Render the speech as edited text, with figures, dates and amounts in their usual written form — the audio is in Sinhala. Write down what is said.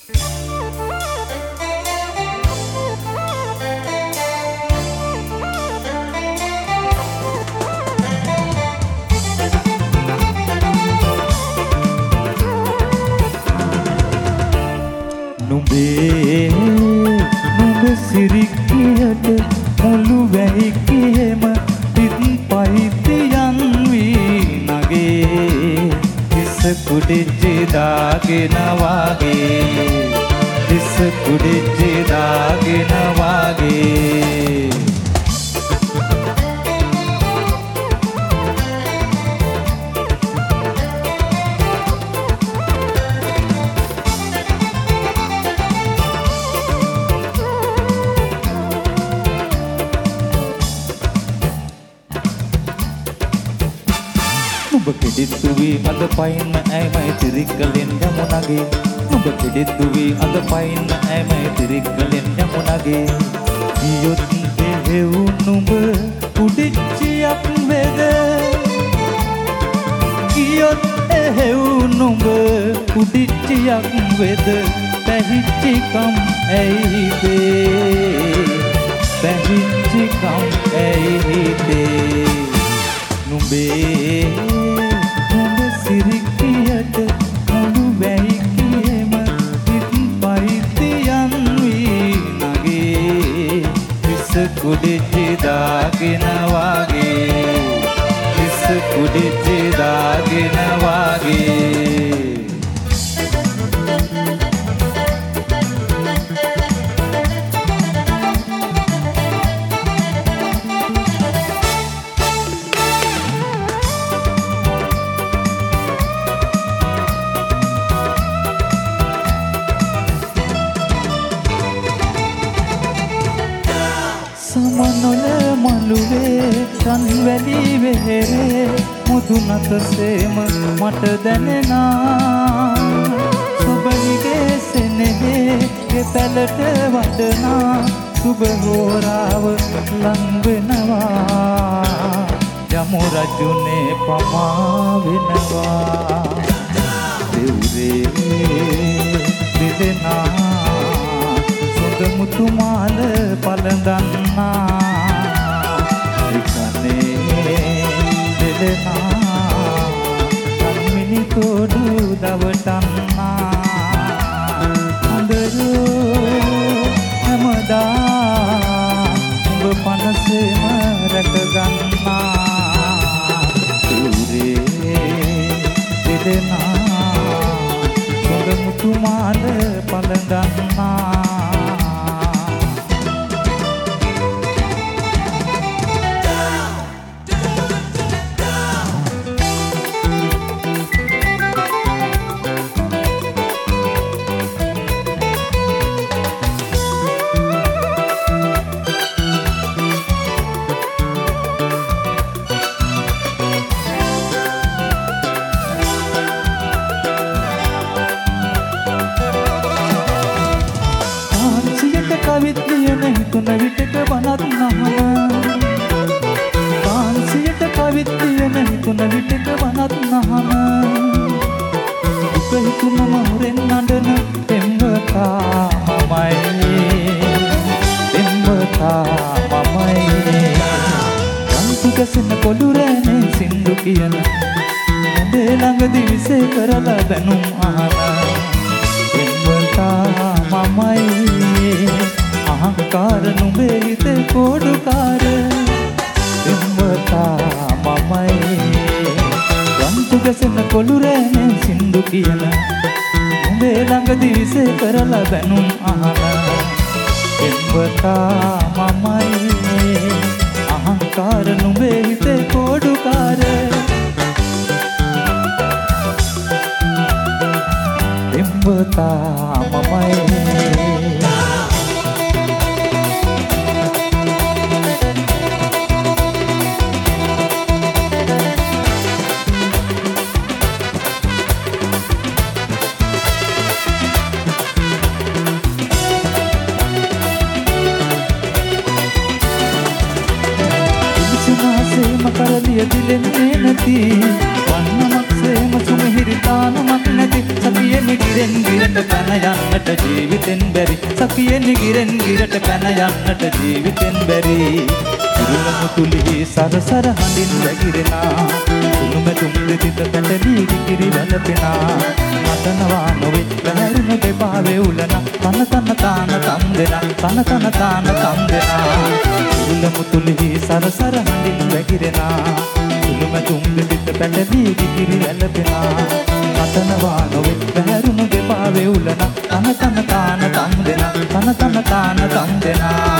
නුඹ සිරිකියට මුළු වැහි කියම පිත් පයිතියන් වී නගේ හිස කුඩිච්චි දාගෙන වාගේ හිස කුඩිච්චි දාගෙන වාගේ නුඹ පිටිත්තු වී අද පයින්න ඇයිමයි තිරික්කලෙන් යමුණගේ නුඹ පිටිත්තු වී අද පයින්න ඇයිමයි තිරික්කලෙන් යමුණගේ ගියොත් එහෙව් නුඹ කුඩිච්චියක් වේද ගියොත් එහෙව් නුඹ කුඩිච්චියක් වේද පැහිච්චිකම් ඇයිදේ පැහිච්චිකම් ඇයිදේ නුඹේ සිරිකියට මුළු වැහි කියම පිත් පයිතියන් වී නගේ හිස කුඩිච්චි දාගෙන වාගේ හිස කුඩිච්චි දාගෙන වාගේ සමනොල මළුවේ රන්වැලි වෙහෙරේ මුදුනත සේම මට දැනෙනා සුබනිගේ සෙනෙහේ ගෙතලට වඩනා සුබ හෝරාව ලං වෙනවා යමු රජුනේ පමා වෙනවා දෙව්රේ දෙදෙනා මුතුමාල පලඳන්නා විකනේ දෙදෙනා කම්මිනි තෝඩු දවටන්නා අඳුරු හැමදා උඹ පනසෙම රැකගන්නා උරේ දෙදෙනා මුතුමාල පලඳන්නා හිතුන විටක වනත් නහම පාන්සියට කවිත්තියන හිතුන විටක වනත් නහම දුක හිතුනම හොරෙන් අඬන පෙම්වතා මමයි රන්තු ගැසෙන පොළු රෑනේ සින්දු කියන උඹේ ළඟදී විසේ කරලා බැනුම් අහන පෙම්වතා මමයි අහංකාර නුඹේ හිතේ කෝඩුකාර පෙම්වතා මමයි රන්තු ගැසෙන කොළු රෑනේ සින්දු කියන උඹේ ළඟදී විසේ කරලා බැනුම් අහන පෙම්වතා මමයි අහංකාර නුඹේ හිතේ කෝඩුකාර පෙම්වතා මමයි කරලිය දිලෙන්නේ නැති වන්නමක් සේම සුමිහිරි තානමක් නැති සතියේ මිටි ගිරෙන් ගිරට පැන යන්නට ජීවිතෙන් බැරි සකියෙන් ගිරෙන් ගිරට පැන යන්නට ජීවිතෙන් බැරි ඉරුණු තුලි සරසර හඬින් වැగిරෙනා උණුම තුම්බිත පැටලී කිරි වැළපෙනා මතනවා නොවේ පැහැරුණු දෙපාවේ උලන තන තන තාන තම් දෙනා තන තන තාන තම් දෙනා ඉරුණු තුලි සරසර හඬින් වැగిරෙනා උණුම තුම්බිත පැටලී කිරි වැළපෙනා මතනවා නොවේ පැහැරුණු දෙපාවේ උලන තන තන තාන තම් දෙනා තන තන තාන තම් දෙනා